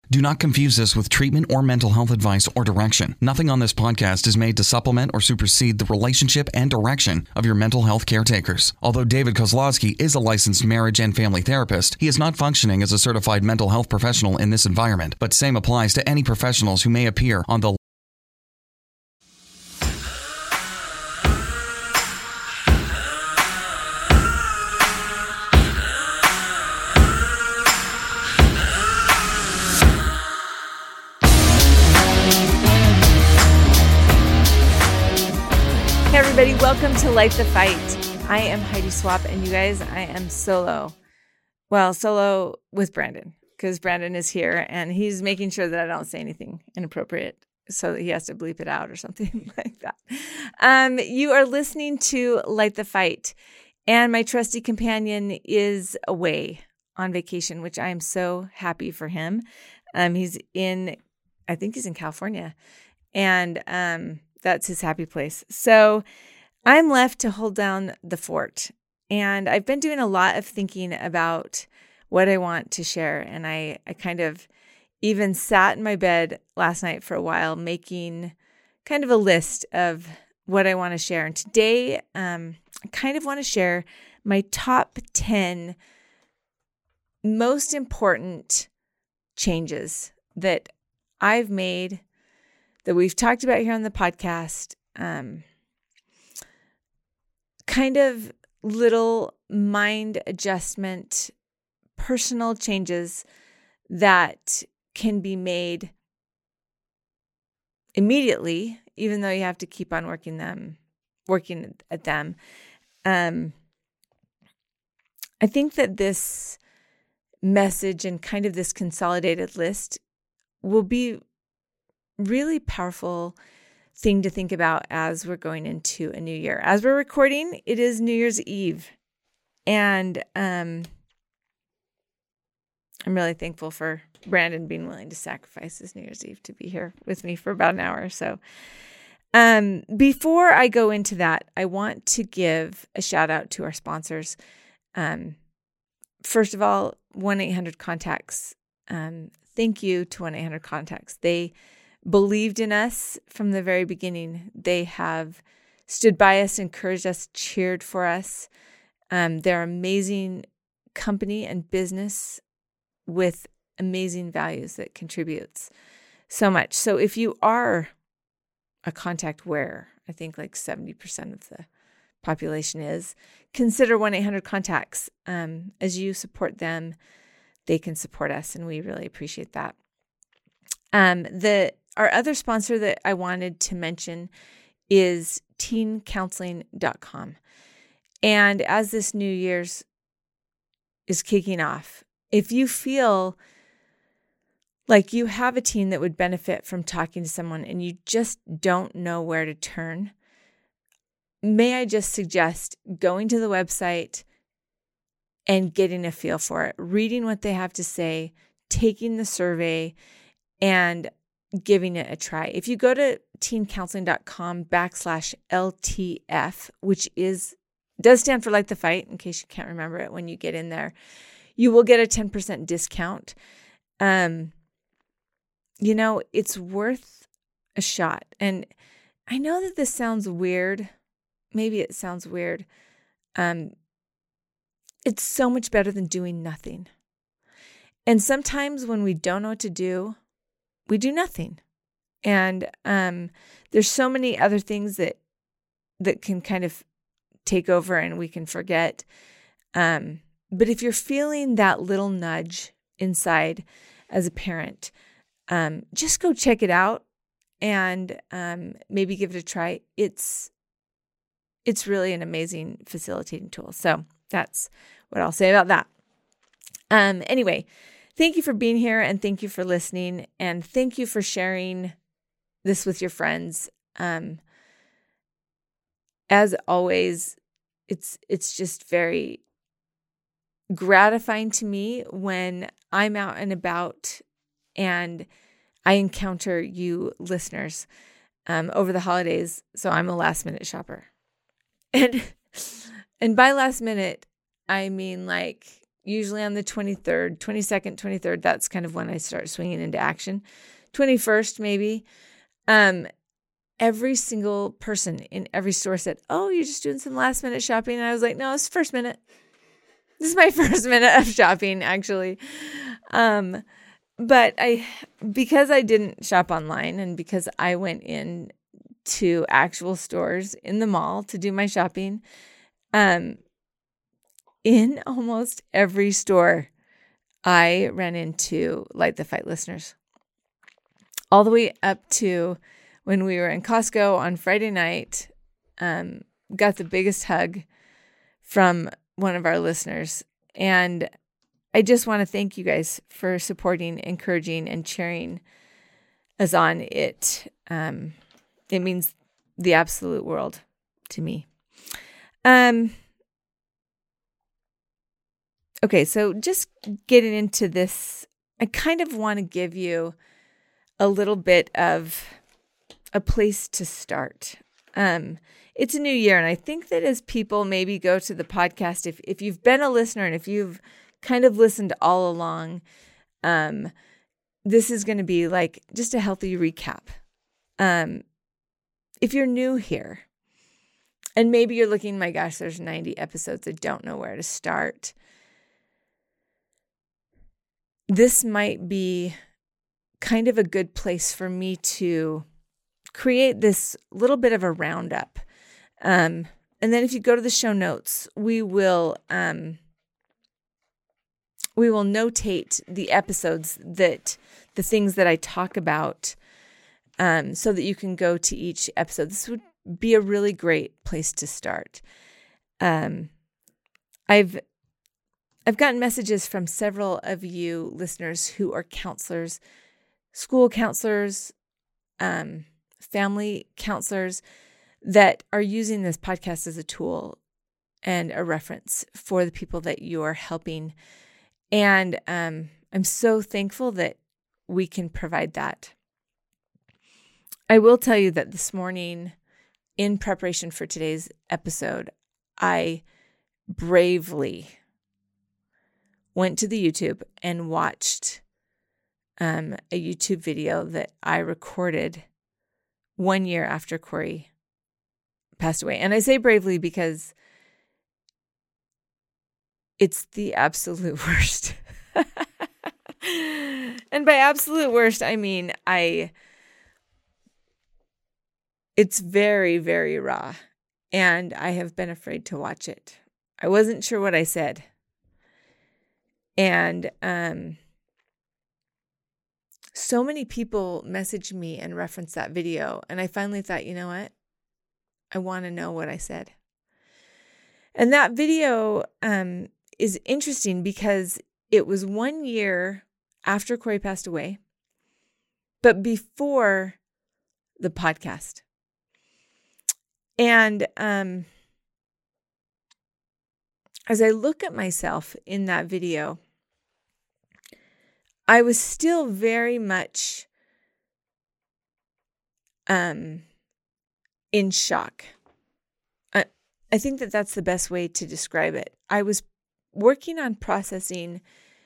Do not confuse this with treatment or mental health advice or direction. Nothing on this podcast is made to supplement or supersede the relationship and direction of your mental health caretakers. Although David Kozlowski is a licensed marriage and family therapist, he is not functioning as a certified mental health professional in this environment, but same applies to any professionals who may appear on the Everybody, welcome to Light the Fight. I am Heidi Swap, and you guys, I am solo. Well, solo with Brandon, because Brandon is here, and he's making sure that I don't say anything inappropriate, so that he has to bleep it out or something like that. You are listening to Light the Fight, and my trusty companion is away on vacation, which I am so happy for him. I think he's in California, and that's his happy place. So I'm left to hold down the fort. And I've been doing a lot of thinking about what I want to share. And I kind of even sat in my bed last night for a while, making kind of a list of what I want to share. And today, I kind of want to share my top 10 most important changes that I've made, that we've talked about here on the podcast, kind of little mind adjustment, personal changes that can be made immediately, even though you have to keep on working at them. I think that this message and kind of this consolidated list will be really powerful thing to think about as we're going into a new year. As we're recording, it is New Year's Eve. And I'm really thankful for Brandon being willing to sacrifice his New Year's Eve to be here with me for about an hour or so. Before I go into that, I want to give a shout out to our sponsors. First of all, 1-800-CONTACTS. Thank you to 1-800-CONTACTS. They believed in us from the very beginning. They have stood by us, encouraged us, cheered for us. They're an amazing company and business with amazing values that contributes so much. So if you are a contact wearer, I think like 70% of the population is, consider 1-800-CONTACTS. As you support them, they can support us, and we really appreciate that. Our other sponsor that I wanted to mention is teencounseling.com. And as this New Year's is kicking off, if you feel like you have a teen that would benefit from talking to someone and you just don't know where to turn, may I just suggest going to the website and getting a feel for it, reading what they have to say, taking the survey, and giving it a try. If you go to teencounseling.com/LTF, which does stand for Light the Fight, in case you can't remember it when you get in there, you will get a 10% discount. It's worth a shot. And I know that this sounds weird. Maybe it sounds weird. It's so much better than doing nothing. And sometimes when we don't know what to do, we do nothing. And there's so many other things that can kind of take over and we can forget. But if you're feeling that little nudge inside as a parent, just go check it out and maybe give it a try. It's really an amazing facilitating tool. So that's what I'll say about that. Anyway, thank you for being here, and thank you for listening, and thank you for sharing this with your friends. As always, it's just very gratifying to me when I'm out and about and I encounter you listeners over the holidays. So I'm a last minute shopper. And by last minute, I mean usually on the 23rd, 22nd, 23rd. That's kind of when I start swinging into action. 21st, maybe. Every single person in every store said, "Oh, you're just doing some last minute shopping." And I was like, "No, it's first minute. This is my first minute of shopping, actually." But because I didn't shop online and because I went in to actual stores in the mall to do my shopping, in almost every store, I ran into Light the Fight listeners. All the way up to when we were in Costco on Friday night, got the biggest hug from one of our listeners. And I just want to thank you guys for supporting, encouraging, and cheering us on. It means the absolute world to me. Okay, so just getting into this, I kind of want to give you a little bit of a place to start. It's a new year, and I think that as people maybe go to the podcast, if you've been a listener and if you've kind of listened all along, this is going to be like just a healthy recap. If you're new here, and maybe you're looking, my gosh, there's 90 episodes, I don't know where to start. This might be kind of a good place for me to create this little bit of a roundup. And then if you go to the show notes, we will notate the episodes, that the things that I talk about, so that you can go to each episode. This would be a really great place to start. I've gotten messages from several of you listeners who are counselors, school counselors, family counselors, that are using this podcast as a tool and a reference for the people that you are helping. And I'm so thankful that we can provide that. I will tell you that this morning, in preparation for today's episode, I bravely went to the YouTube and watched a YouTube video that I recorded 1 year after Corey passed away. And I say bravely because it's the absolute worst. And by absolute worst, I mean it's very, very raw. And I have been afraid to watch it. I wasn't sure what I said. And so many people messaged me and referenced that video. And I finally thought, you know what? I want to know what I said. And that video is interesting because it was 1 year after Corey passed away, but before the podcast. And as I look at myself in that video, I was still very much in shock. I think that that's the best way to describe it. I was working on processing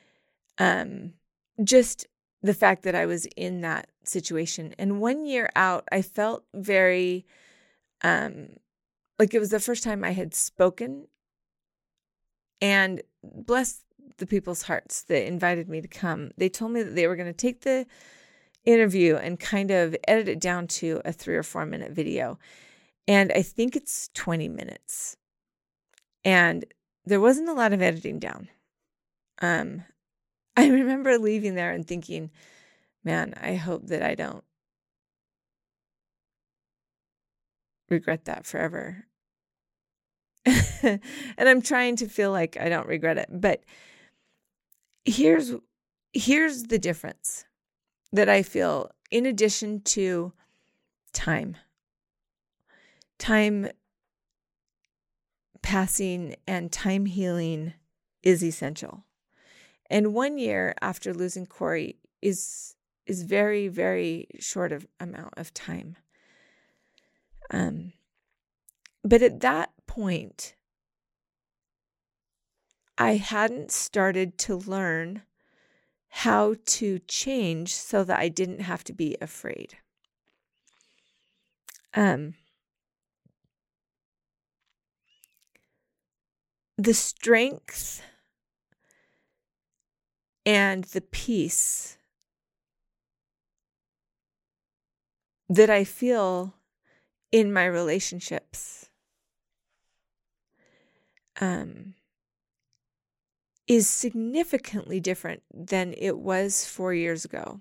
just the fact that I was in that situation. And 1 year out, I felt very like it was the first time I had spoken. And bless the people's hearts that invited me to come. They told me that they were going to take the interview and kind of edit it down to a 3 or 4 minute video. And I think it's 20 minutes. And there wasn't a lot of editing down. I remember leaving there and thinking, man, I hope that I don't regret that forever. And I'm trying to feel like I don't regret it. But here's the difference that I feel, in addition to time passing and time healing is essential. And 1 year after losing Corey is very, very short of amount of time. But at that point, I hadn't started to learn how to change so that I didn't have to be afraid. The strength and the peace that I feel in my relationships is significantly different than it was 4 years ago.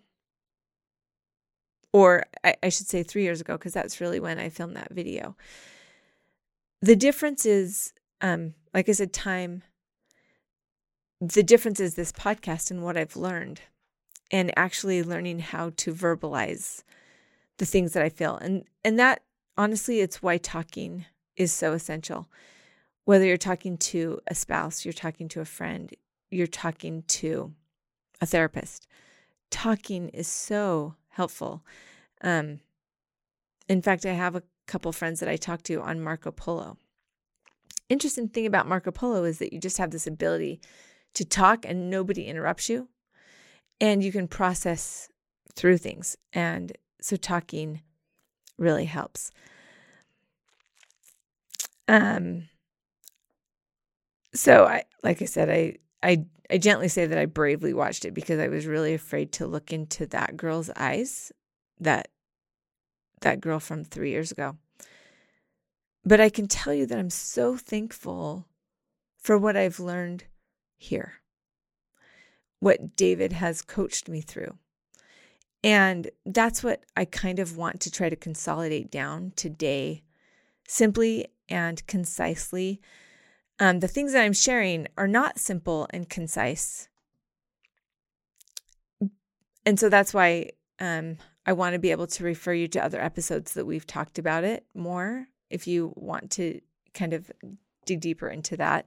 Or I should say 3 years ago, because that's really when I filmed that video. The difference is, like I said, time. The difference is this podcast and what I've learned, and actually learning how to verbalize the things that I feel. And that, honestly, it's why talking is so essential. Whether you're talking to a spouse, you're talking to a friend, you're talking to a therapist, talking is so helpful. In fact, I have a couple friends that I talk to on Marco Polo. Interesting thing about Marco Polo is that you just have this ability to talk and nobody interrupts you, and you can process through things. And so talking really helps. So like I said, I gently say that I bravely watched it because I was really afraid to look into that girl's eyes, that girl from 3 years ago. But I can tell you that I'm so thankful for what I've learned here, what David has coached me through. And that's what I kind of want to try to consolidate down today, simply and concisely. The things that I'm sharing are not simple and concise. And so that's why I want to be able to refer you to other episodes that we've talked about it more, if you want to kind of dig deeper into that.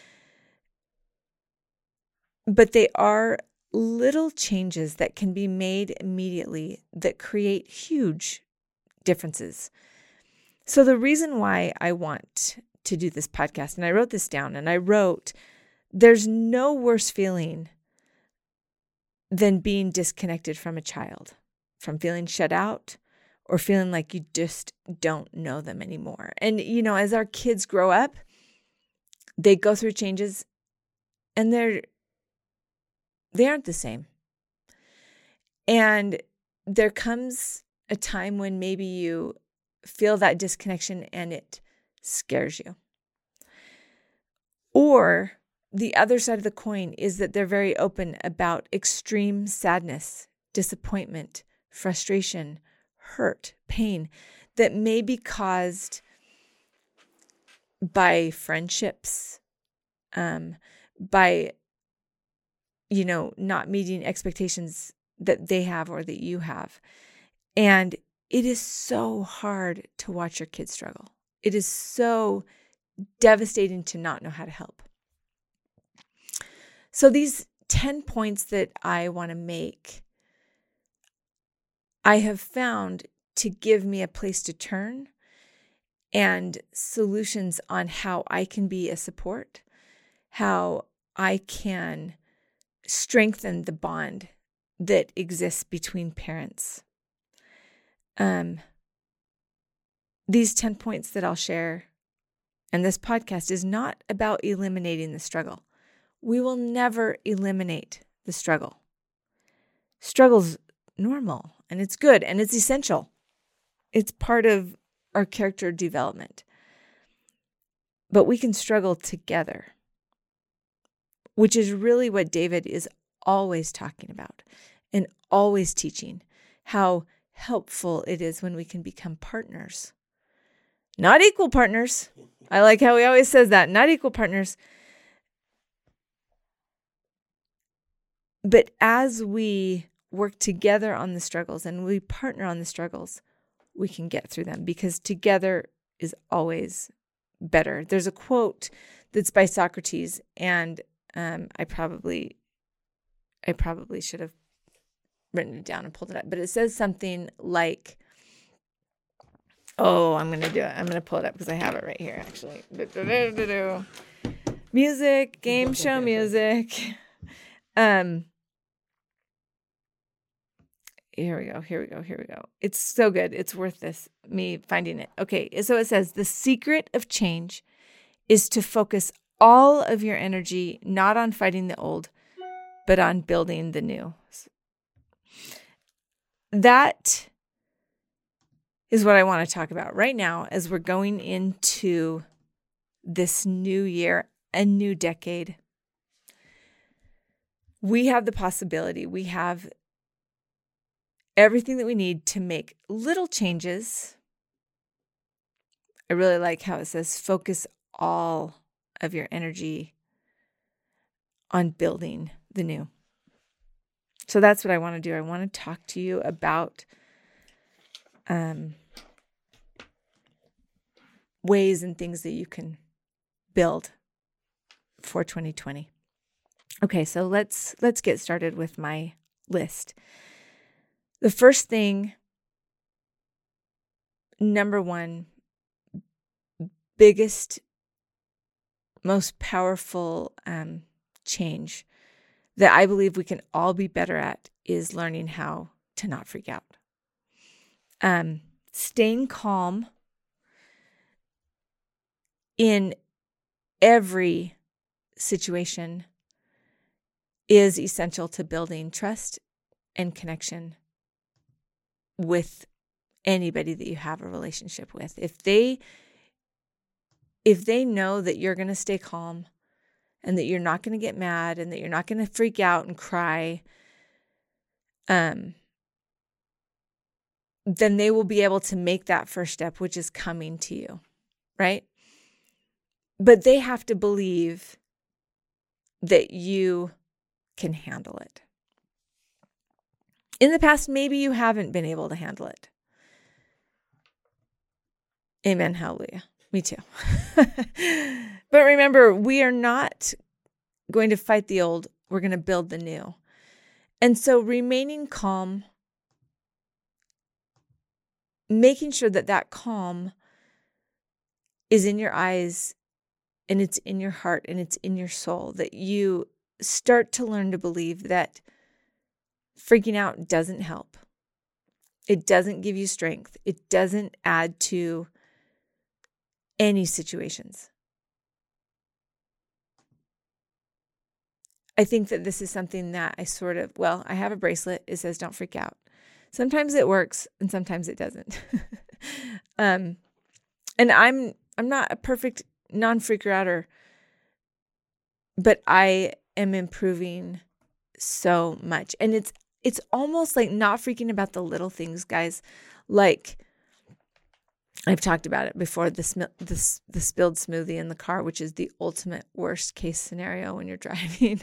But they are little changes that can be made immediately that create huge differences. So the reason why I want to do this podcast, and I wrote this down, and I wrote, there's no worse feeling than being disconnected from a child, from feeling shut out or feeling like you just don't know them anymore. And, you know, as our kids grow up, they go through changes and they aren't the same. And there comes a time when maybe you feel that disconnection and it scares you. Or the other side of the coin is that they're very open about extreme sadness, disappointment, frustration, hurt, pain that may be caused by friendships, by, you know, not meeting expectations that they have or that you have. And it is so hard to watch your kids struggle. It is so devastating to not know how to help. So these 10 points that I want to make, I have found to give me a place to turn and solutions on how I can be a support, how I can strengthen the bond that exists between parents. These 10 points that I'll share, and this podcast is not about eliminating the struggle. We will never eliminate the struggle. Struggle's normal, and it's good, and it's essential. It's part of our character development. But we can struggle together, which is really what David is always talking about and always teaching, how helpful it is when we can become partners. Not equal partners. I like how he always says that, not equal partners. But as we work together on the struggles and we partner on the struggles, we can get through them because together is always better. There's a quote that's by Socrates, and I probably should have written it down and pulled it up, but it says something like, I'm going to do it. I'm going to pull it up because I have it right here, actually. music, game show music. Here we go. It's so good. It's worth me finding it. Okay, so it says, the secret of change is to focus all of your energy not on fighting the old, but on building the new. That is what I want to talk about right now as we're going into this new year, a new decade. We have the possibility, we have everything that we need to make little changes. I really like how it says, focus all of your energy on building the new. So that's what I want to do. I want to talk to you about ways and things that you can build for 2020. Okay, so let's get started with my list. The first thing, number one, biggest, most powerful change that I believe we can all be better at is learning how to not freak out. Staying calm in every situation is essential to building trust and connection with anybody that you have a relationship with. If they know that you're going to stay calm and that you're not going to get mad and that you're not going to freak out and cry, then they will be able to make that first step, which is coming to you, right? But they have to believe that you can handle it. In the past, maybe you haven't been able to handle it. Amen. Hallelujah. Me too. But remember, we are not going to fight the old. We're going to build the new. And so remaining calm, making sure that calm is in your eyes and it's in your heart and it's in your soul, that you start to learn to believe that freaking out doesn't help. It doesn't give you strength. It doesn't add to any situations. I think that this is something that I have a bracelet. It says, don't freak out. Sometimes it works and sometimes it doesn't. And I'm not a perfect non-freaker outer, but I am improving so much. And it's almost like not freaking about the little things, guys. Like I've talked about it before, the spilled smoothie in the car, which is the ultimate worst case scenario when you're driving.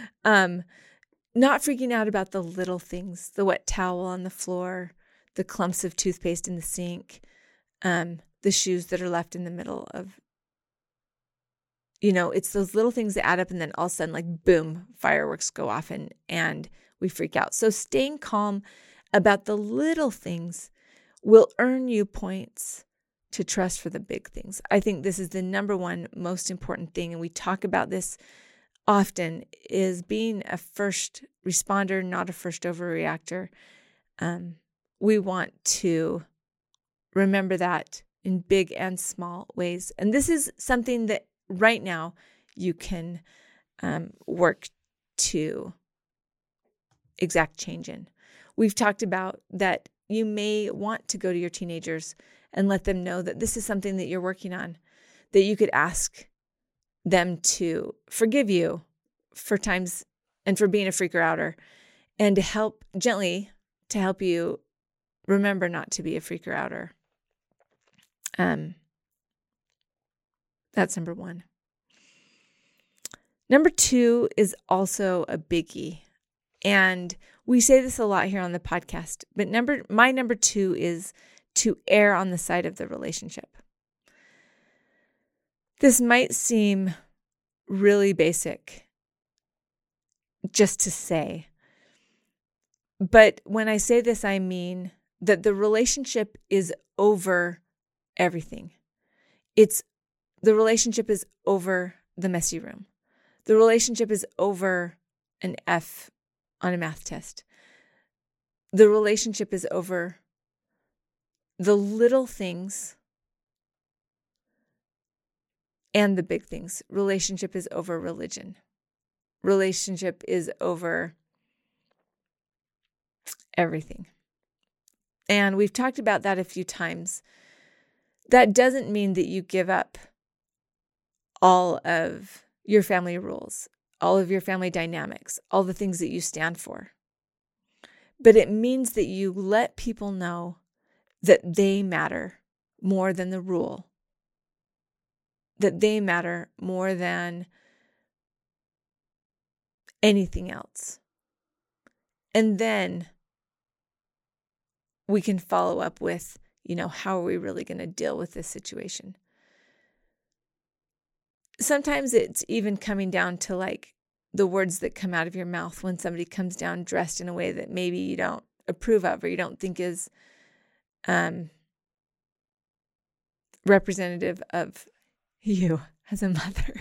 Not freaking out about the little things, the wet towel on the floor, the clumps of toothpaste in the sink, the shoes that are left in the middle of, it's those little things that add up, and then all of a sudden, like, boom, fireworks go off and we freak out. So staying calm about the little things will earn you points to trust for the big things. I think this is the number one most important thing, and we talk about this often, is being a first responder, not a first overreactor. We want to remember that in big and small ways. And this is something that right now you can work to exact change in. We've talked about that you may want to go to your teenagers and let them know that this is something that you're working on, that you could ask them to forgive you for times and for being a freaker outer, and to help you remember not to be a freaker outer. That's number one. Number two is also a biggie. And we say this a lot here on the podcast, but my number two is to err on the side of the relationship. This might seem really basic just to say, but when I say this, I mean that the relationship is over everything. The relationship is over the messy room. The relationship is over an F on a math test. The relationship is over the little things and the big things. Relationship is over religion. Relationship is over everything. And we've talked about that a few times. That doesn't mean that you give up all of your family rules, all of your family dynamics, all the things that you stand for. But it means that you let people know that they matter more than the rule, that they matter more than anything else. And then we can follow up with, how are we really going to deal with this situation? Sometimes it's even coming down to like the words that come out of your mouth when somebody comes down dressed in a way that maybe you don't approve of or you don't think is representative of you as a mother.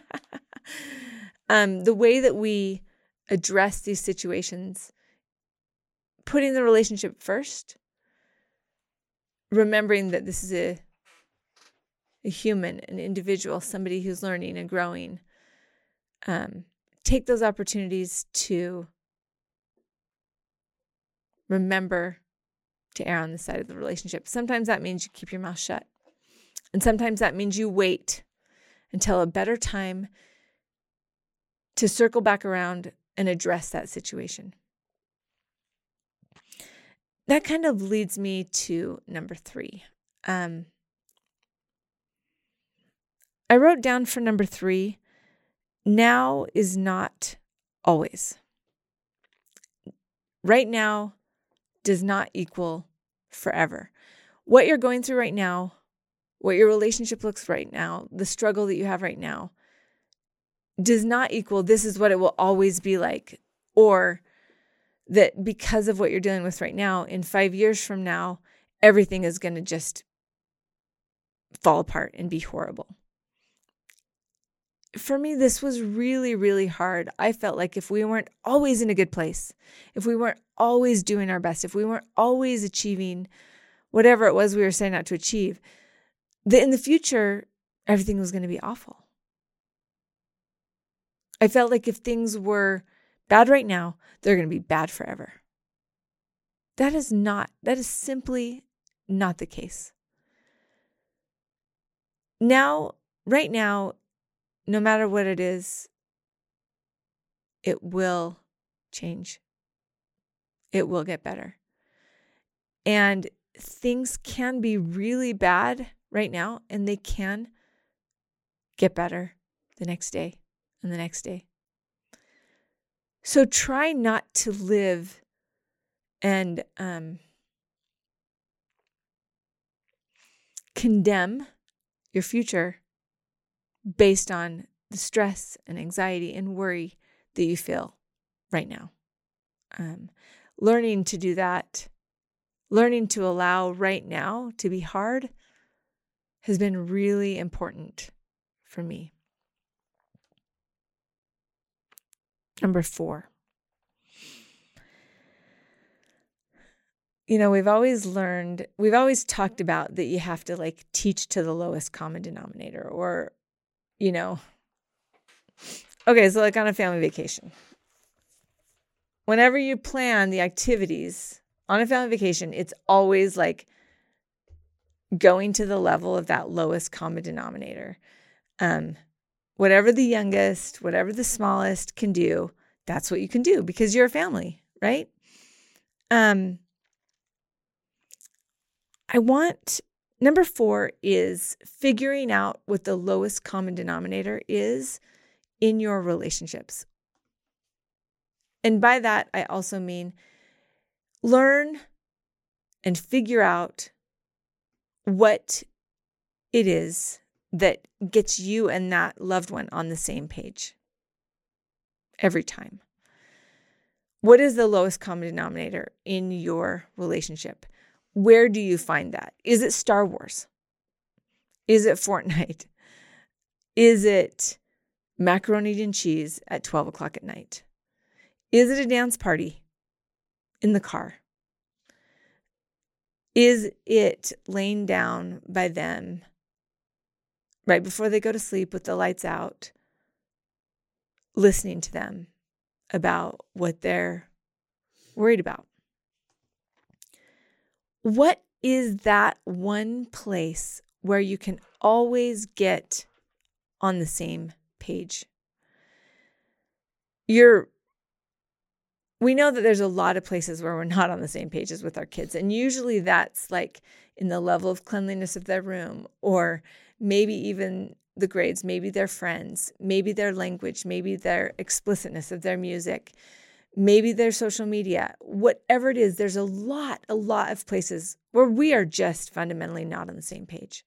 The way that we address these situations, putting the relationship first, remembering that this is a human, an individual, somebody who's learning and growing. Take those opportunities to remember to err on the side of the relationship. Sometimes that means you keep your mouth shut. And sometimes that means you wait until a better time to circle back around and address that situation. That kind of leads me to number 3. I wrote down for number 3, now is not always. Right now does not equal forever. What you're going through right now, what your relationship looks right now, the struggle that you have right now, does not equal this is what it will always be like, or that because of what you're dealing with right now, in 5 years from now, everything is going to just fall apart and be horrible. For me, this was really, really hard. I felt like if we weren't always in a good place, if we weren't always doing our best, if we weren't always achieving whatever it was we were setting out to achieve, that in the future, everything was going to be awful. I felt like if things were bad right now, they're going to be bad forever. That is simply not the case. Right now, no matter what it is, it will change. It will get better. And things can be really bad right now, and they can get better the next day and the next day. So try not to live and condemn your future based on the stress and anxiety and worry that you feel right now. Learning to do that, learning to allow right now to be hard has been really important for me. Number 4. We've always talked about that you have to teach to the lowest common denominator or, okay, so on a family vacation. Whenever you plan the activities on a family vacation, it's always going to the level of that lowest common denominator. Whatever the youngest, whatever the smallest can do, that's what you can do because you're a family, right? Number 4 is figuring out what the lowest common denominator is in your relationships. And by that, I also mean learn and figure out what it is that gets you and that loved one on the same page every time. What is the lowest common denominator in your relationship? Where do you find that? Is it Star Wars? Is it Fortnite? Is it macaroni and cheese at 12 o'clock at night? Is it a dance party in the car? Is it laying down by them right before they go to sleep with the lights out, listening to them about what they're worried about? What is that one place where you can always get on the same page? We know that there's a lot of places where we're not on the same pages with our kids. And usually that's like in the level of cleanliness of their room, or maybe even the grades, maybe their friends, maybe their language, maybe their explicitness of their music, maybe their social media. Whatever it is, there's a lot of places where we are just fundamentally not on the same page.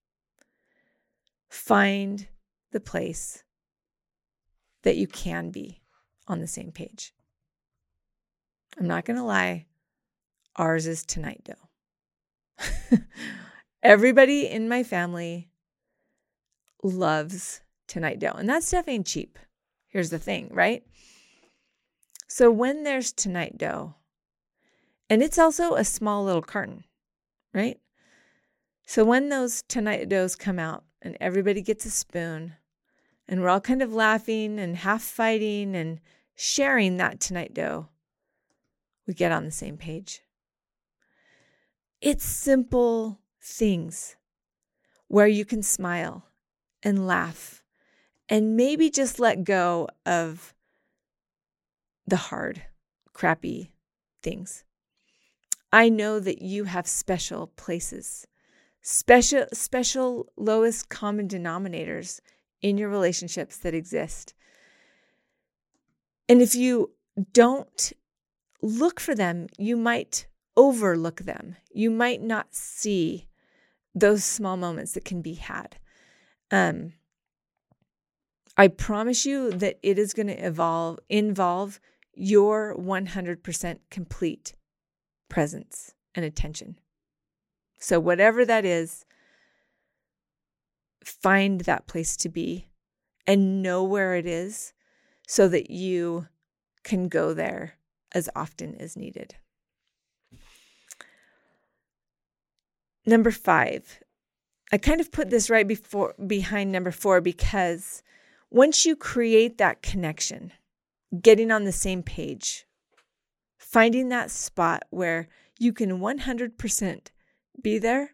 Find the place that you can be on the same page. I'm not going to lie, ours is Tonight Dough. Everybody in my family loves Tonight Dough, and that stuff ain't cheap. Here's the thing, right? So when there's Tonight Dough, and it's also a small little carton, right? So when those Tonight Doughs come out and everybody gets a spoon, and we're all kind of laughing and half fighting and sharing that Tonight Dough, we get on the same page. It's simple things where you can smile and laugh and maybe just let go of the hard, crappy things. I know that you have special places, special lowest common denominators in your relationships that exist. And if you don't look for them, you might overlook them. You might not see those small moments that can be had. I promise you that it is going to involve your 100% complete presence and attention. So whatever that is, find that place to be and know where it is so that you can go there as often as needed. Number 5, I kind of put this right behind number 4 because once you create that connection, getting on the same page, finding that spot where you can 100% be there,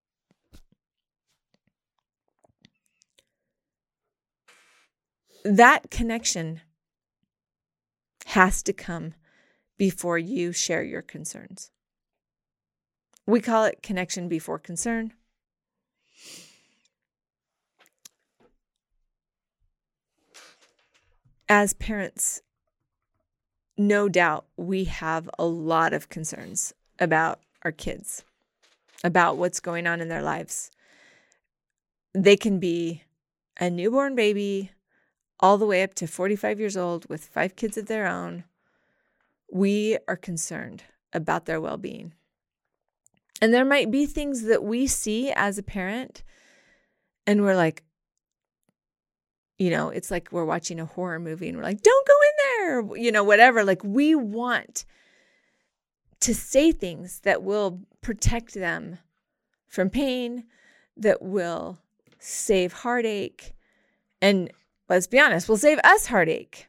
that connection has to come before you share your concerns. We call it connection before concern. As parents, no doubt we have a lot of concerns about our kids, about what's going on in their lives. They can be a newborn baby all the way up to 45 years old with 5 kids of their own. We are concerned about their well-being. And there might be things that we see as a parent and we're like, it's like we're watching a horror movie and we're like, don't go in there, whatever. Like we want to say things that will protect them from pain, that will save heartache, and let's be honest, will save us heartache.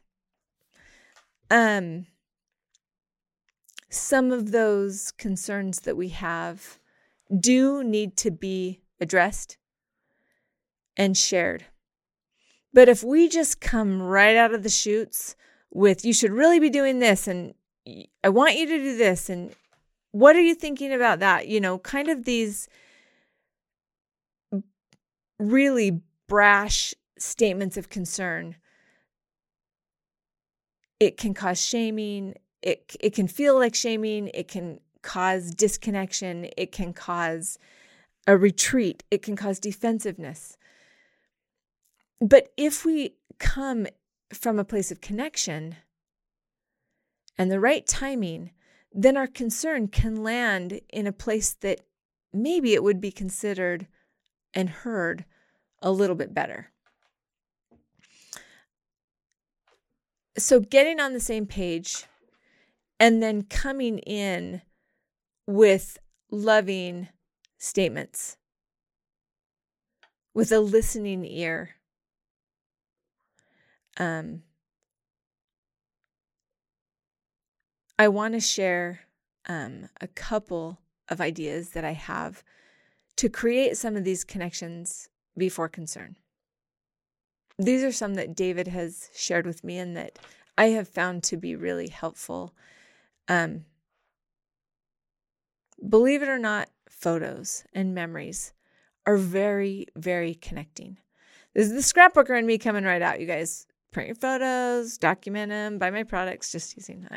Some of those concerns that we have do need to be addressed and shared. But if we just come right out of the chutes with, you should really be doing this, and I want you to do this, and what are you thinking about that? Kind of these really brash statements of concern. It can cause shaming. It can feel like shaming. It can cause disconnection. It can cause a retreat. It can cause defensiveness. But if we come from a place of connection and the right timing, then our concern can land in a place that maybe it would be considered and heard a little bit better. So getting on the same page and then coming in with loving statements, with a listening ear. I want to share a couple of ideas that I have to create some of these connections before concern. These are some that David has shared with me and that I have found to be really helpful. Believe it or not, photos and memories are very, very connecting. This is the scrapbooker in me coming right out, you guys. Print your photos, document them, buy my products. Just using.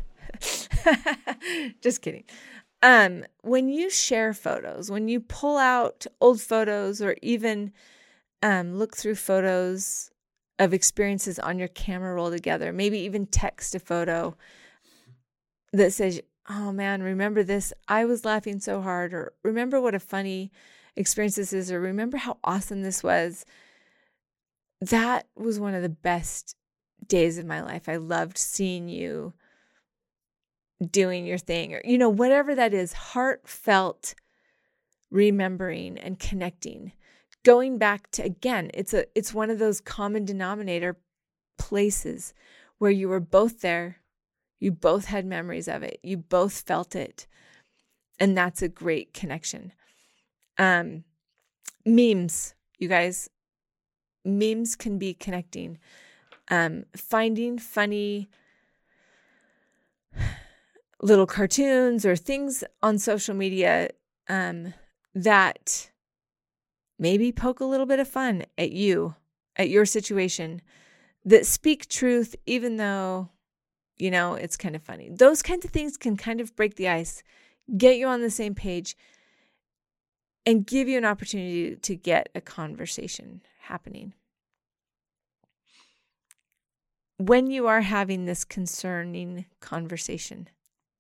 Just kidding. When you share photos, when you pull out old photos or even look through photos of experiences on your camera roll together, maybe even text a photo that says, oh man, remember this? I was laughing so hard, or remember what a funny experience this is, or remember how awesome this was. That was one of the best days of my life. I loved seeing you doing your thing, or, whatever that is, heartfelt remembering and connecting. Going back to, again, it's one of those common denominator places where you were both there. You both had memories of it. You both felt it. And that's a great connection. Memes, you guys. Memes can be connecting. Finding funny little cartoons or things on social media that maybe poke a little bit of fun at you, at your situation, that speak truth even though, it's kind of funny. Those kinds of things can kind of break the ice, get you on the same page, and give you an opportunity to get a conversation happening. When you are having this concerning conversation,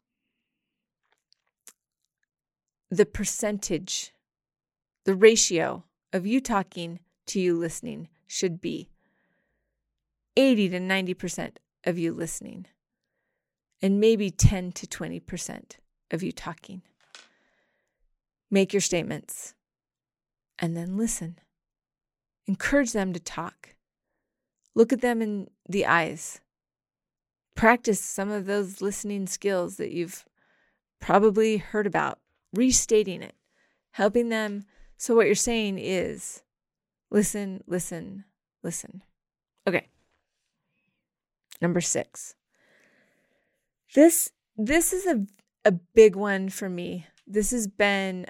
the percentage, the ratio of you talking to you listening should be 80 to 90% of you listening, and maybe 10 to 20% of you talking. Make your statements and then listen. Encourage them to talk. Look at them in the eyes. Practice some of those listening skills that you've probably heard about, restating it, helping them. So what you're saying is listen, listen, listen. Okay. Number 6. This is a big one for me. This has been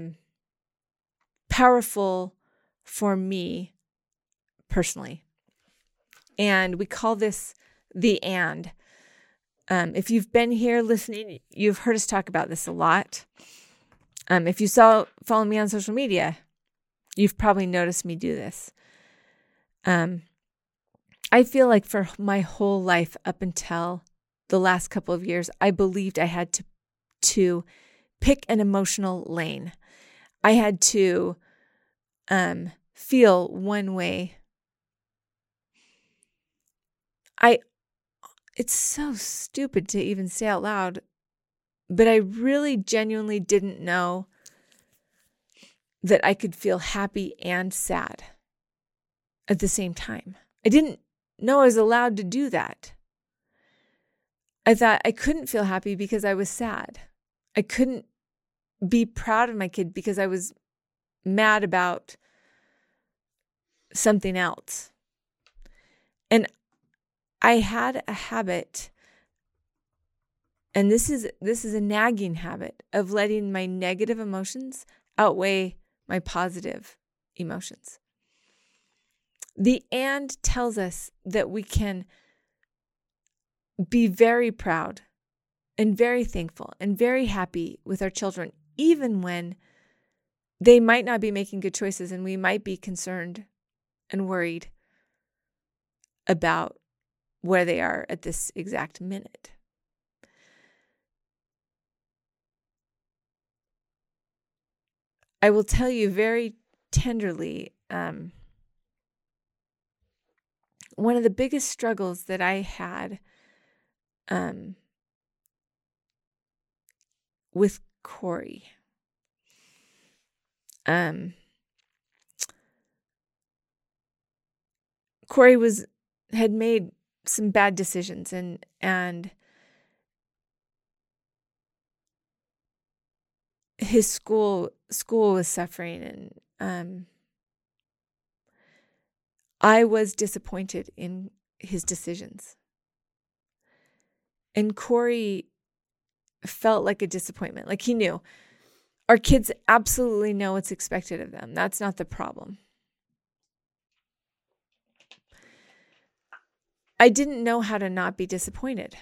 powerful for me personally. And we call this the and. If you've been here listening, you've heard us talk about this a lot. If you follow me on social media, you've probably noticed me do this. I feel like for my whole life up until the last couple of years, I believed I had to pick an emotional lane. I had to feel one way. It's so stupid to even say out loud, but I really genuinely didn't know that I could feel happy and sad at the same time. I didn't know I was allowed to do that. I thought I couldn't feel happy because I was sad. I couldn't be proud of my kid because I was mad about something else. And I had a habit, and this is a nagging habit, of letting my negative emotions outweigh my positive emotions. The and tells us that we can be very proud and very thankful and very happy with our children, even when they might not be making good choices and we might be concerned and worried about where they are at this exact minute. I will tell you very tenderly, one of the biggest struggles that I had with Corey, Corey had made some bad decisions, and his school was suffering, and I was disappointed in his decisions. And Corey felt like a disappointment. Like, he knew our kids absolutely know what's expected of them. That's not the problem. I didn't know how to not be disappointed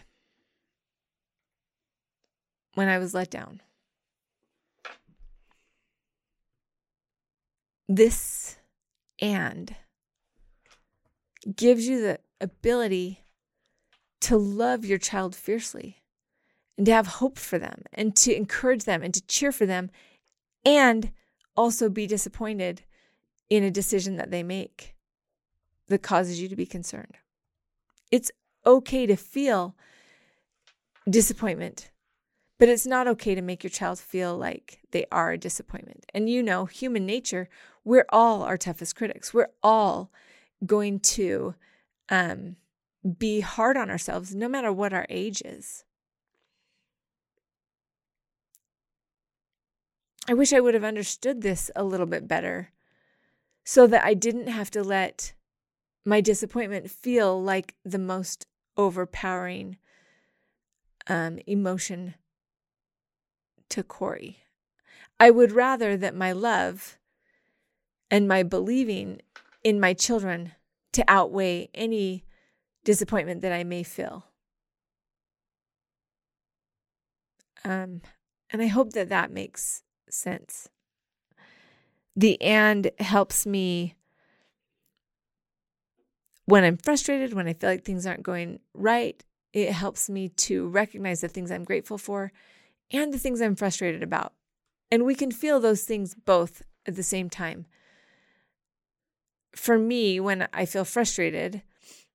when I was let down. This and gives you the ability to love your child fiercely and to have hope for them and to encourage them and to cheer for them, and also be disappointed in a decision that they make that causes you to be concerned. It's okay to feel disappointment, but it's not okay to make your child feel like they are a disappointment. And human nature, we're all our toughest critics. We're all going to be hard on ourselves, no matter what our age is. I wish I would have understood this a little bit better so that I didn't have to let my disappointment feel like the most overpowering emotion to Corey. I would rather that my love and my believing in my children to outweigh any disappointment that I may feel. And I hope that makes sense. The and helps me when I'm frustrated, when I feel like things aren't going right. It helps me to recognize the things I'm grateful for and the things I'm frustrated about. And we can feel those things both at the same time. For me, when I feel frustrated,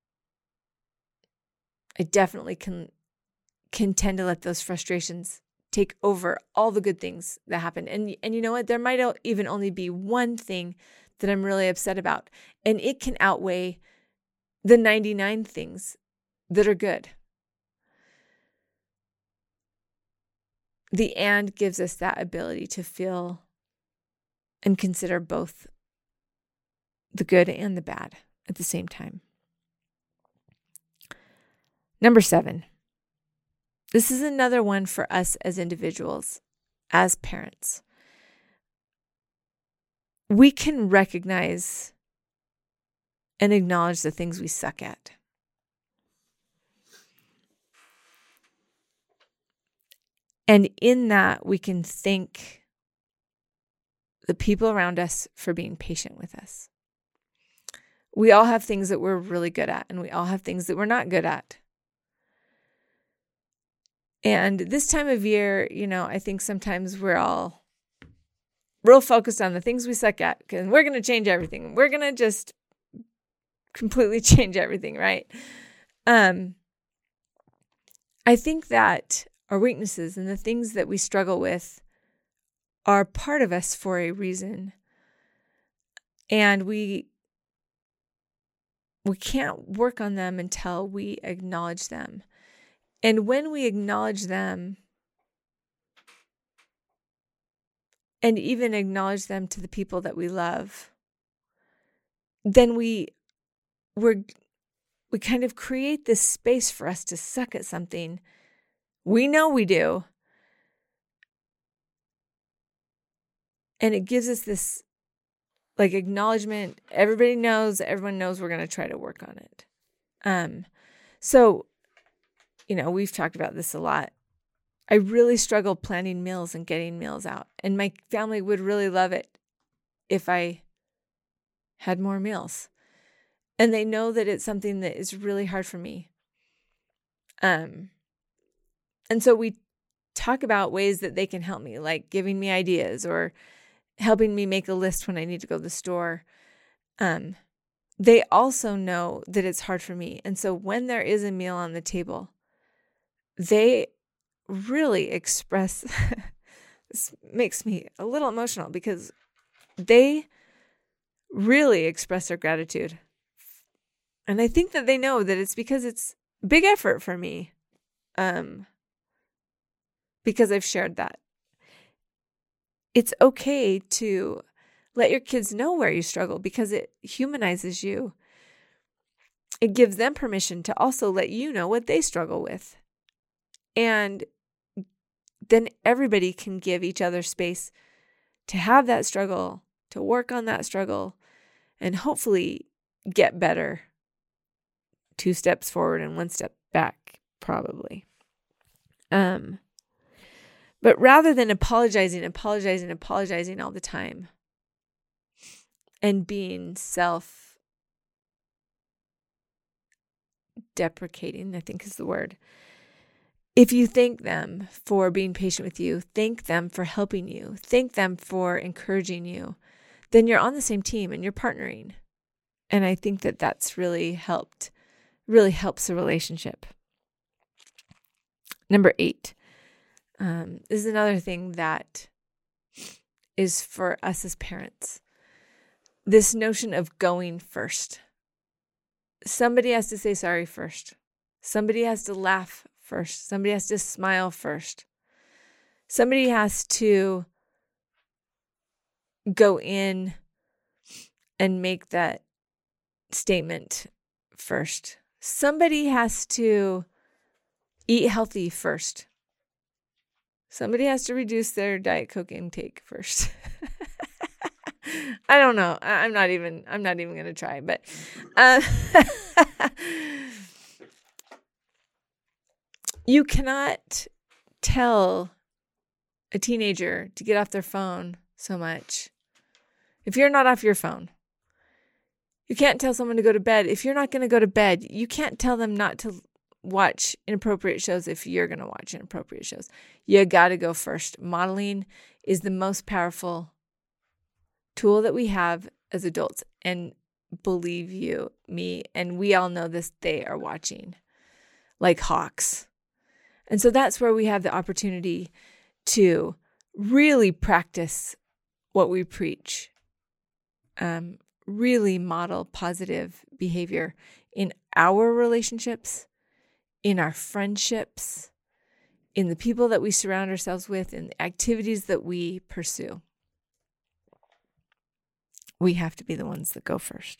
I definitely can tend to let those frustrations take over all the good things that happen. And you know what? There might even only be one thing that I'm really upset about, and it can outweigh the 99 things that are good. The and gives us that ability to feel and consider both the good and the bad at the same time. Number 7. This is another one for us as individuals, as parents. We can recognize and acknowledge the things we suck at. And in that, we can thank the people around us for being patient with us. We all have things that we're really good at, and we all have things that we're not good at. And this time of year, I think sometimes we're all real focused on the things we suck at, because we're going to change everything. We're going to just completely change everything, right? I think that our weaknesses and the things that we struggle with are part of us for a reason. And we can't work on them until we acknowledge them. And when we acknowledge them, and even acknowledge them to the people that we love, then we kind of create this space for us to suck at something. We know we do. And it gives us this acknowledgement. Everyone knows we're going to try to work on it. So, we've talked about this a lot. I really struggle planning meals and getting meals out. And my family would really love it if I had more meals. And they know that it's something that is really hard for me. And so we talk about ways that they can help me, like giving me ideas or helping me make a list when I need to go to the store. they also know that it's hard for me. And so when there is a meal on the table, they really express, this makes me a little emotional because they really express their gratitude. And I think that they know that it's because it's a big effort for me. Because I've shared that. It's okay to let your kids know where you struggle because it humanizes you. It gives them permission to also let you know what they struggle with. And then everybody can give each other space to have that struggle, to work on that struggle, and hopefully get better. 2 steps forward and 1 step back, probably. But rather than apologizing all the time and being self-deprecating, I think is the word. If you thank them for being patient with you, thank them for helping you, thank them for encouraging you, then you're on the same team and you're partnering. And I think that that's really helps the relationship. Number 8. This is another thing that is for us as parents. This notion of going first. Somebody has to say sorry first. Somebody has to laugh first. Somebody has to smile first. Somebody has to go in and make that statement first. Somebody has to eat healthy first. Somebody has to reduce their Diet Coke intake first. I don't know. I'm not even going to try, but you cannot tell a teenager to get off their phone so much if you're not off your phone. You can't tell someone to go to bed if you're not going to go to bed. You can't tell them not to watch inappropriate shows if you're going to watch inappropriate shows. You got to go first. Modeling is the most powerful tool that we have as adults. And believe you me, and we all know this, they are watching like hawks. And so that's where we have the opportunity to really practice what we preach. Really model positive behavior in our relationships, in our friendships, in the people that we surround ourselves with, in the activities that we pursue. We have to be the ones that go first.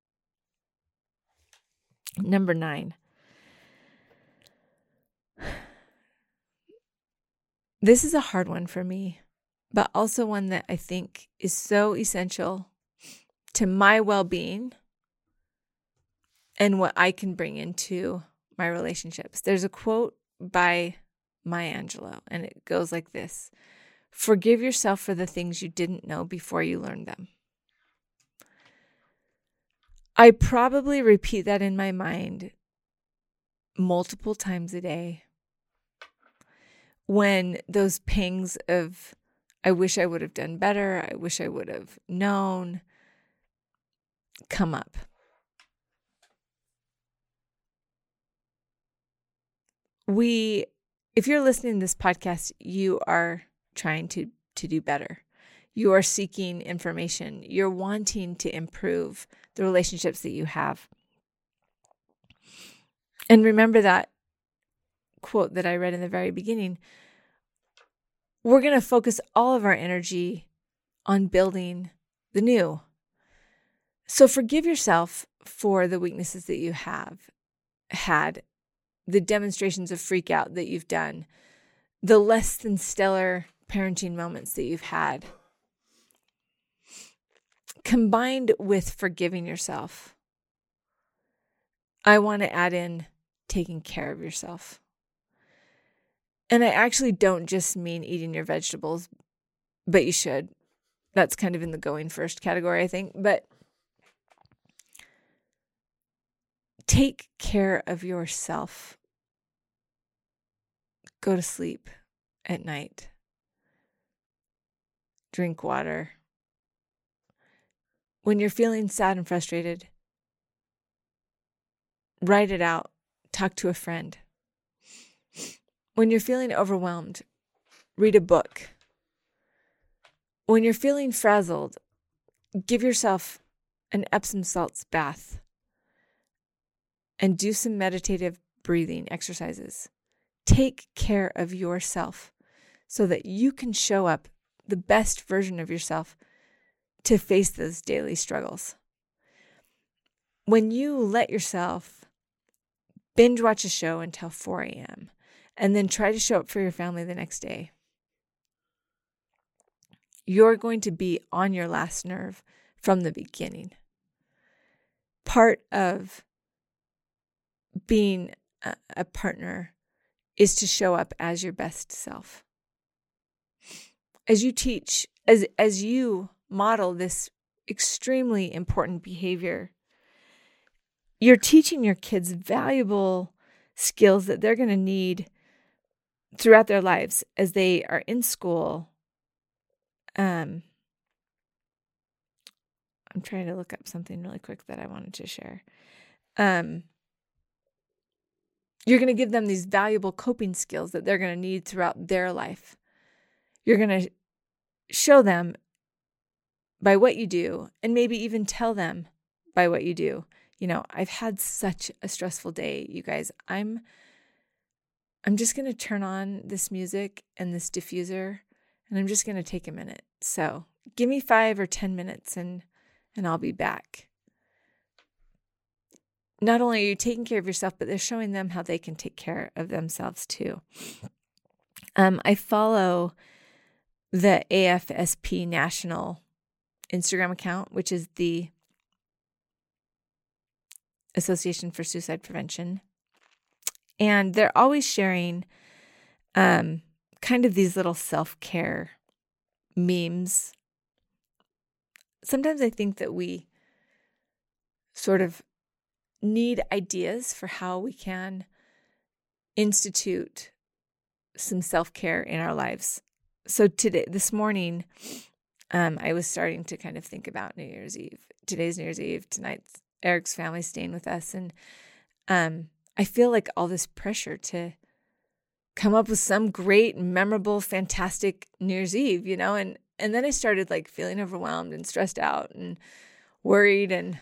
Number 9. This is a hard one for me, but also one that I think is so essential to my well-being and what I can bring into my relationships. There's a quote by Maya Angelou, and it goes like this: "Forgive yourself for the things you didn't know before you learned them." I probably repeat that in my mind multiple times a day when those pangs of, I wish I would have done better, I wish I would have known, come up. If you're listening to this podcast, you are trying to do better. You are seeking information. You're wanting to improve the relationships that you have. And remember that quote that I read in the very beginning. We're going to focus all of our energy on building the new. So forgive yourself for the weaknesses that you have had, the demonstrations of freak out that you've done, the less than stellar parenting moments that you've had. Combined with forgiving yourself, I want to add in taking care of yourself. And I actually don't just mean eating your vegetables, but you should. That's kind of in the going first category, I think. But take care of yourself. Go to sleep at night. Drink water. When you're feeling sad and frustrated, Write it out. Talk to a friend. When you're feeling overwhelmed, read a book. When you're feeling frazzled, give yourself an Epsom salts bath and do some meditative breathing exercises. Take care of yourself so that you can show up the best version of yourself to face those daily struggles. When you let yourself binge watch a show until 4 a.m. and then try to show up for your family the next day, you're going to be on your last nerve from the beginning. Part of being a partner is to show up as your best self. As you teach, as you model this extremely important behavior, you're teaching your kids valuable skills that they're going to need throughout their lives as they are in school. I'm trying to look up something really quick that I wanted to share. You're going to give them these valuable coping skills that they're going to need throughout their life. You're going to show them by what you do, and maybe even tell them by what you do. I've had such a stressful day, you guys. I'm just going to turn on this music and this diffuser, and I'm just going to take a minute. So give me 5 or 10 minutes and I'll be back. Not only are you taking care of yourself, but they're showing them how they can take care of themselves too. I follow the AFSP National Instagram account, which is the Association for Suicide Prevention. And they're always sharing kind of these little self-care memes. Sometimes I think that we sort of need ideas for how we can institute some self-care in our lives. So this morning, I was starting to kind of think about New Year's Eve. Today's New Year's Eve. Tonight's Eric's family staying with us. And I feel like all this pressure to come up with some great, memorable, fantastic New Year's Eve, and then I started like feeling overwhelmed and stressed out and worried and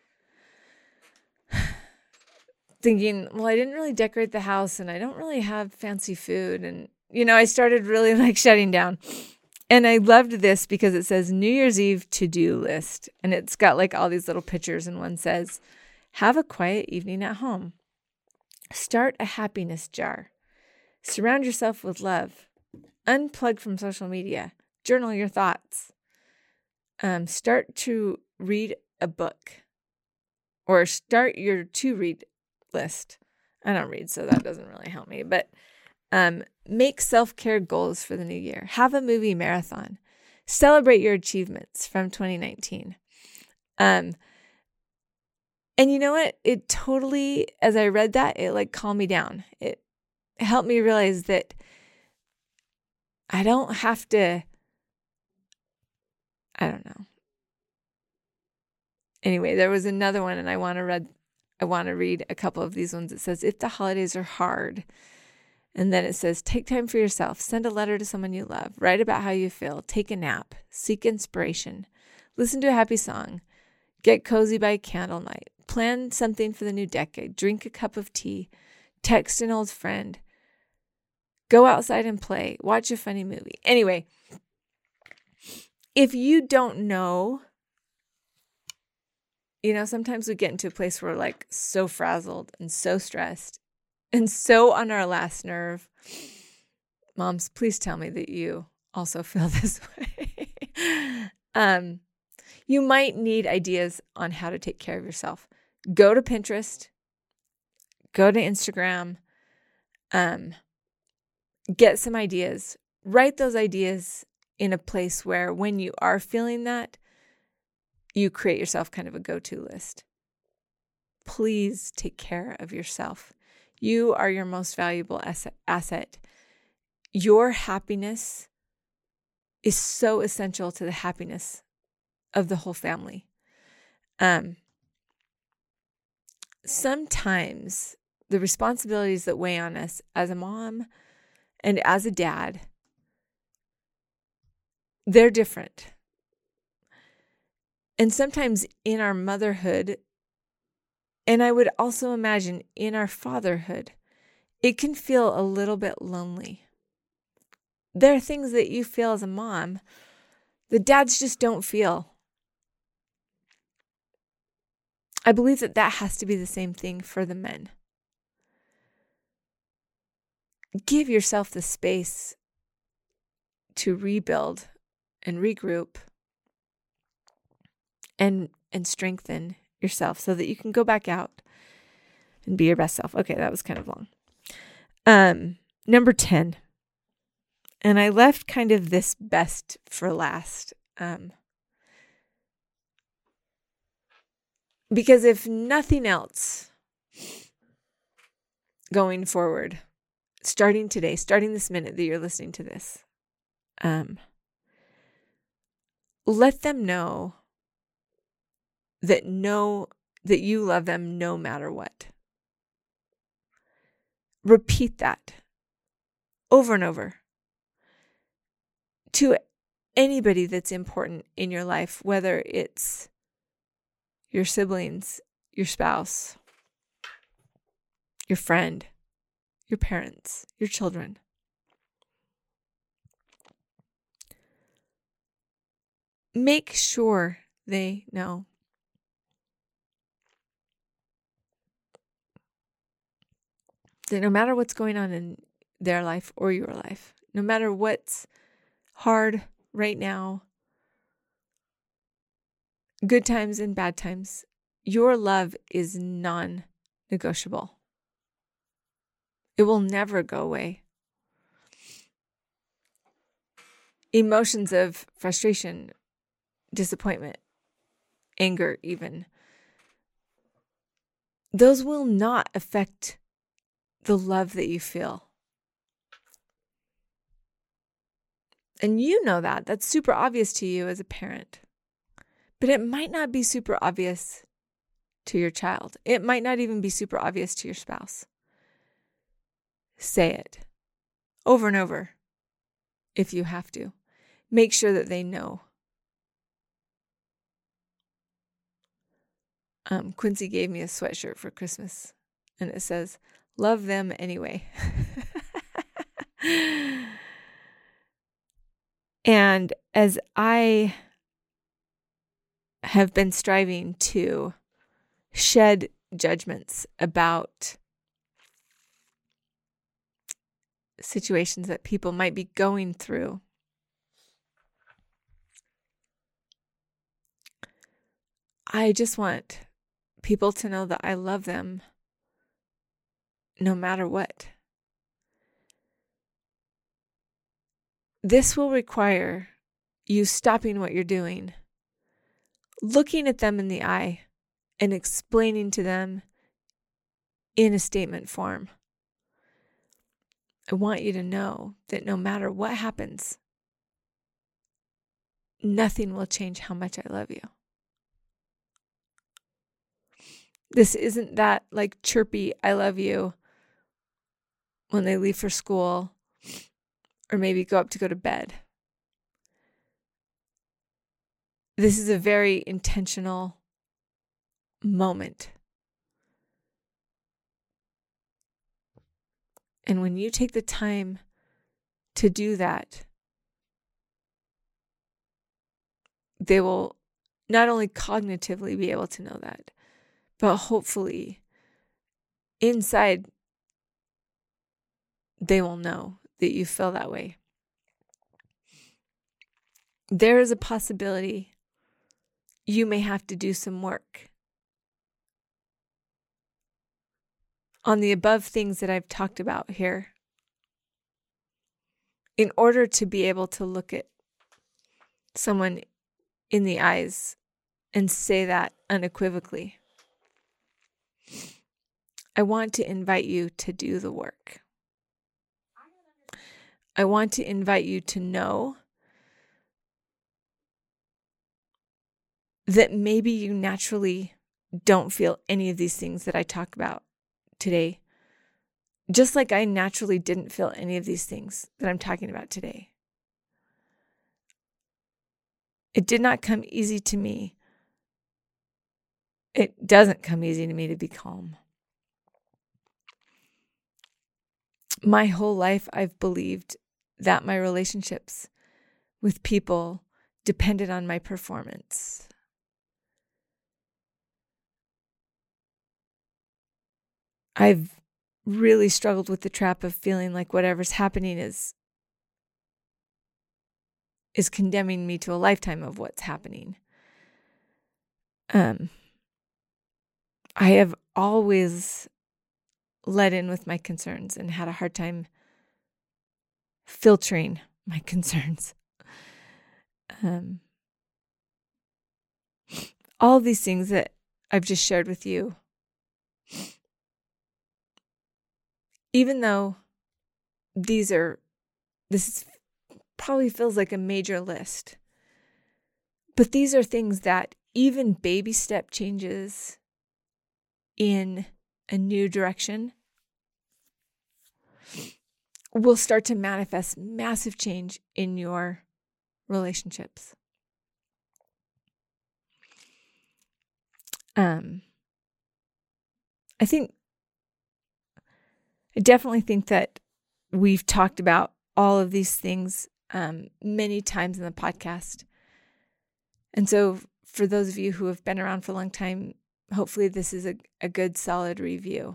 thinking, well, I didn't really decorate the house and I don't really have fancy food. And, I started really like shutting down. And I loved this because it says New Year's Eve to-do list. And it's got like all these little pictures. And one says, have a quiet evening at home. Start a happiness jar. Surround yourself with love. Unplug from social media. Journal your thoughts. Start to read a book. Or start your to-read list. I don't read, so that doesn't really help me. But make self-care goals for the new year. Have a movie marathon. Celebrate your achievements from 2019. And you know what? It totally, as I read that, it like calmed me down. It helped me realize that I don't have to, I don't know. Anyway, there was another one, and I want to read a couple of these ones. It says, if the holidays are hard, and then it says, take time for yourself, send a letter to someone you love, write about how you feel, take a nap, seek inspiration, listen to a happy song, get cozy by candlelight, plan something for the new decade, drink a cup of tea, text an old friend, go outside and play, watch a funny movie. Anyway, if you don't know, sometimes we get into a place where we're like so frazzled and so stressed and so on our last nerve. Moms, please tell me that you also feel this way. You might need ideas on how to take care of yourself. Go to Pinterest, go to Instagram, get some ideas. Write those ideas in a place where when you are feeling that, you create yourself kind of a go-to list. Please take care of yourself. You are your most valuable asset. Your happiness is so essential to the happiness of the whole family. sometimes the responsibilities that weigh on us as a mom and as a dad, they're different. And sometimes in our motherhood, and I would also imagine in our fatherhood, it can feel a little bit lonely. There are things that you feel as a mom that dads just don't feel. I believe that has to be the same thing for the men. Give yourself the space to rebuild and regroup and strengthen yourself so that you can go back out and be your best self. Okay, that was kind of long. Number 10. And I left kind of this best for last. Because if nothing else, going forward, starting today, starting this minute that you're listening to this, let them know that you love them no matter what. Repeat that over and over to anybody that's important in your life, whether it's your siblings, your spouse, your friend, your parents, your children. Make sure they know. That no matter what's going on in their life or your life, no matter what's hard right now, good times and bad times, your love is non-negotiable. It will never go away. Emotions of frustration, disappointment, anger even, those will not affect the love that you feel. And you know that. That's super obvious to you as a parent. But it might not be super obvious to your child. It might not even be super obvious to your spouse. Say it over and over if you have to. Make sure that they know. Quincy gave me a sweatshirt for Christmas, and it says, "Love them anyway." And as I have been striving to shed judgments about situations that people might be going through, I just want people to know that I love them no matter what. This will require you stopping what you're doing, looking at them in the eye, and explaining to them in a statement form. I want you to know that no matter what happens, nothing will change how much I love you. This isn't that like chirpy, "I love you" when they leave for school or maybe go to bed. This is a very intentional moment. And when you take the time to do that, they will not only cognitively be able to know that, but hopefully inside they will know that you feel that way. There is a possibility you may have to do some work on the above things that I've talked about here in order to be able to look at someone in the eyes and say that unequivocally. I want to invite you to do the work. I want to invite you to know that maybe you naturally don't feel any of these things that I talk about today, just like I naturally didn't feel any of these things that I'm talking about today. It did not come easy to me. It doesn't come easy to me to be calm. My whole life, I've believed that my relationships with people depended on my performance. I've really struggled with the trap of feeling like whatever's happening is condemning me to a lifetime of what's happening. I have always let in with my concerns and had a hard time filtering my concerns. All these things that I've just shared with you, even though this probably feels like a major list, but these are things that even baby step changes in a new direction will start to manifest massive change in your relationships. I definitely think that we've talked about all of these things many times in the podcast. And so for those of you who have been around for a long time, hopefully this is a good, solid review.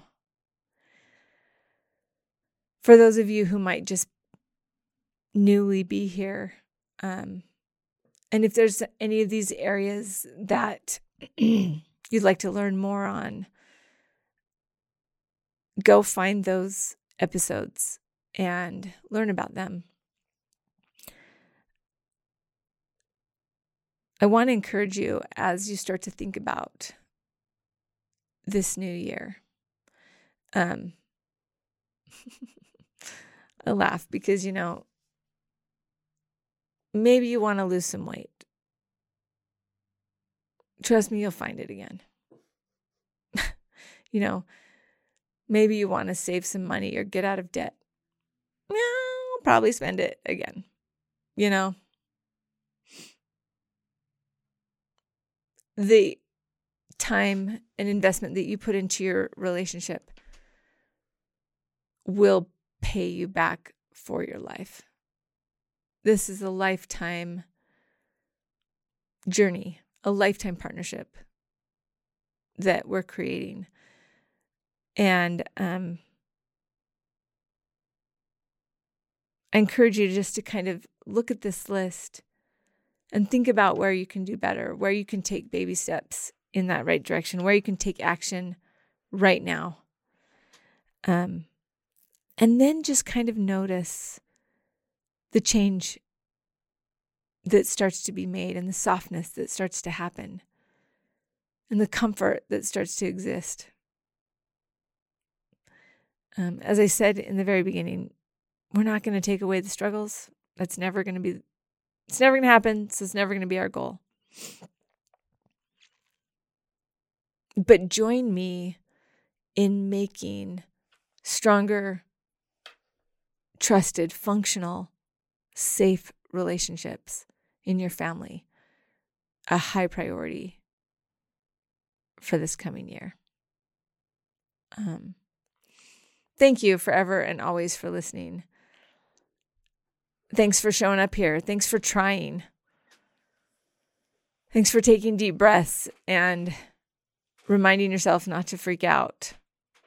For those of you who might just newly be here, and if there's any of these areas that you'd like to learn more on, go find those episodes and learn about them. I want to encourage you as you start to think about this new year. I laugh because, maybe you want to lose some weight. Trust me, you'll find it again. Maybe you want to save some money or get out of debt. I'll probably spend it again. The time and investment that you put into your relationship will pay you back for your life. This is a lifetime journey, a lifetime partnership that we're creating. And I encourage you just to kind of look at this list and think about where you can do better, where you can take baby steps in that right direction, where you can take action right now. And then just kind of notice the change that starts to be made and the softness that starts to happen and the comfort that starts to exist. As I said in the very beginning, we're not going to take away the struggles. It's never going to happen, so it's never going to be our goal. But join me in making stronger, trusted, functional, safe relationships in your family a high priority for this coming year. Thank you forever and always for listening. Thanks for showing up here. Thanks for trying. Thanks for taking deep breaths and reminding yourself not to freak out.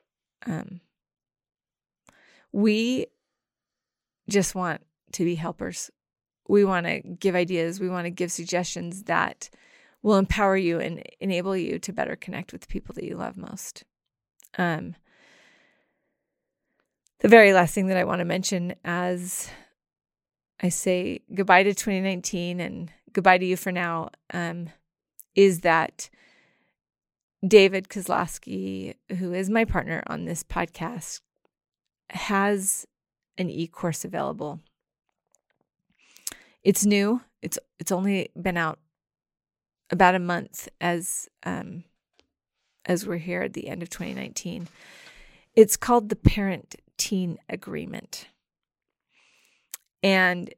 We just want to be helpers. We want to give ideas. We want to give suggestions that will empower you and enable you to better connect with the people that you love most. The very last thing that I want to mention as I say goodbye to 2019 and goodbye to you for now, is that David Kozlowski, who is my partner on this podcast, has an e-course available. It's new. It's only been out about a month as as we're here at the end of 2019. It's called the Parent-Teen Agreement. And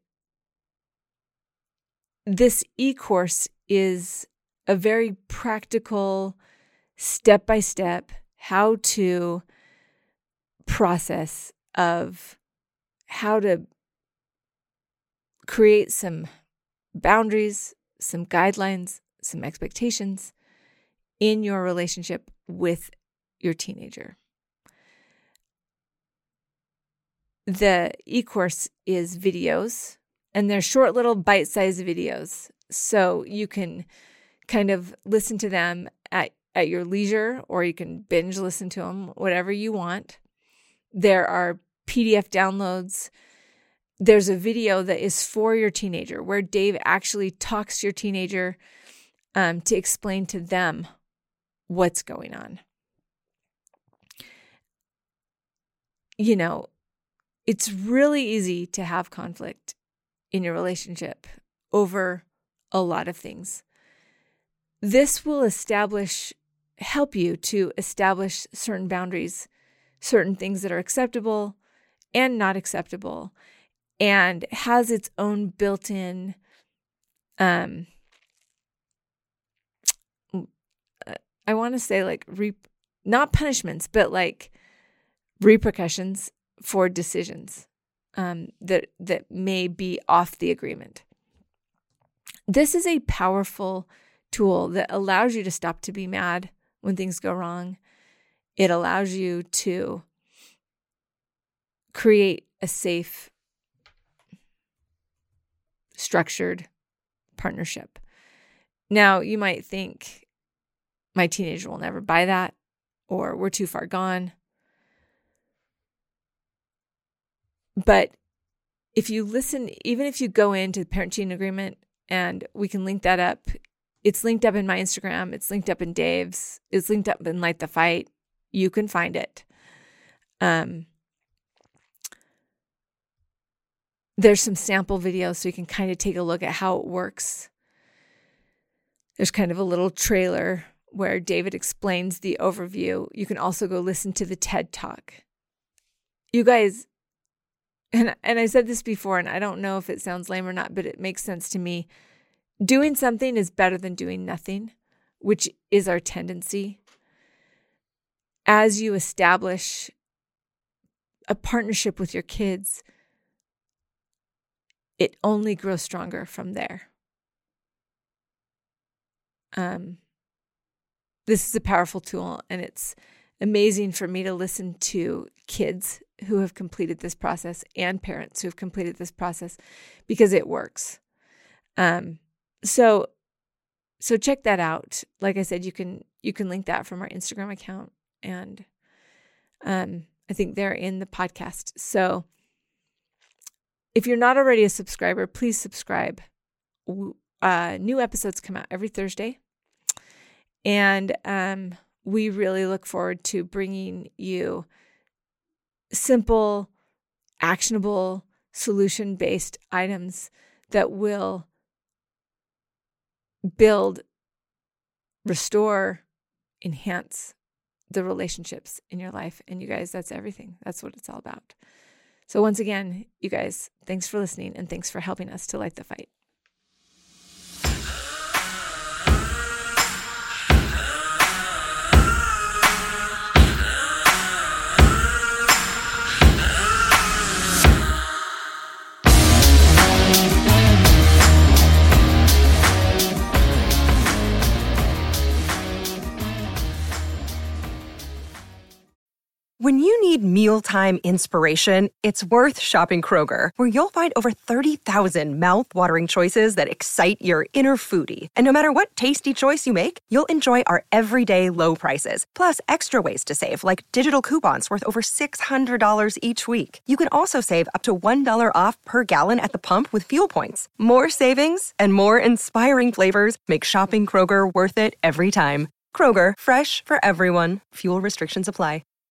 this e-course is a very practical, step-by-step how-to process of how to create some boundaries, some guidelines, some expectations in your relationship with your teenager. The e-course is videos, and they're short little bite-sized videos. So you can kind of listen to them at your leisure, or you can binge listen to them, whatever you want. There are PDF downloads. There's a video that is for your teenager where Dave actually talks to your teenager to explain to them what's going on. You know, it's really easy to have conflict in your relationship over a lot of things. This will help you to establish certain boundaries, certain things that are acceptable and not acceptable, and has its own built-in I want to say like not punishments, but like repercussions for decisions that may be off the agreement. This is a powerful tool that allows you to stop to be mad when things go wrong. It allows you to create a safe, structured partnership. Now, you might think, my teenager will never buy that, or we're too far gone. But if you listen, even if you go into the Parent-Teen Agreement, and we can link that up, it's linked up in my Instagram, it's linked up in Dave's, it's linked up in Light the Fight. You can find it. There's some sample videos so you can kind of take a look at how it works. There's kind of a little trailer where David explains the overview. You can also go listen to the TED Talk. You guys, and I said this before, and I don't know if it sounds lame or not, but it makes sense to me. Doing something is better than doing nothing, which is our tendency. As you establish a partnership with your kids, it only grows stronger from there. This is a powerful tool, and it's amazing for me to listen to kids who have completed this process and parents who have completed this process because it works. So check that out. Like I said, you can link that from our Instagram account, and I think they're in the podcast. So if you're not already a subscriber, please subscribe. New episodes come out every Thursday. And we really look forward to bringing you simple, actionable, solution-based items that will build, restore, enhance the relationships in your life. And you guys, that's everything. That's what it's all about. So once again, you guys, thanks for listening, and thanks for helping us to light the fight. When you need mealtime inspiration, it's worth shopping Kroger, where you'll find over 30,000 mouth-watering choices that excite your inner foodie. And no matter what tasty choice you make, you'll enjoy our everyday low prices, plus extra ways to save, like digital coupons worth over $600 each week. You can also save up to $1 off per gallon at the pump with fuel points. More savings and more inspiring flavors make shopping Kroger worth it every time. Kroger, fresh for everyone. Fuel restrictions apply.